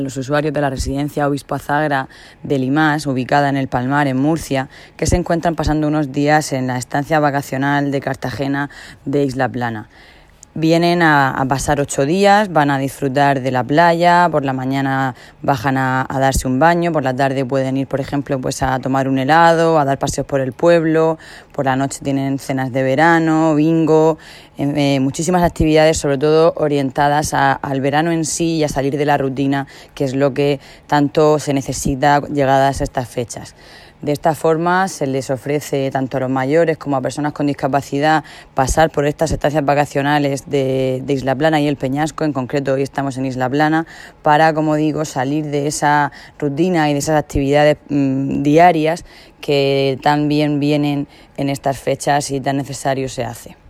Los usuarios de la residencia Obispo Azagra de Limás, ubicada en el Palmar, en Murcia, que se encuentran pasando unos días en la estancia vacacional de Cartagena de Isla Plana. Vienen a pasar 8 días, van a disfrutar de la playa, por la mañana bajan a darse un baño, por la tarde pueden ir, por ejemplo, pues a tomar un helado, a dar paseos por el pueblo, por la noche tienen cenas de verano, bingo, muchísimas actividades, sobre todo orientadas al verano en sí y a salir de la rutina, que es lo que tanto se necesita llegadas a estas fechas. De esta forma se les ofrece tanto a los mayores como a personas con discapacidad pasar por estas estancias vacacionales de Isla Plana y el Peñasco. En concreto hoy estamos en Isla Plana para, como digo, salir de esa rutina y de esas actividades diarias que tan bien vienen en estas fechas y tan necesario se hace.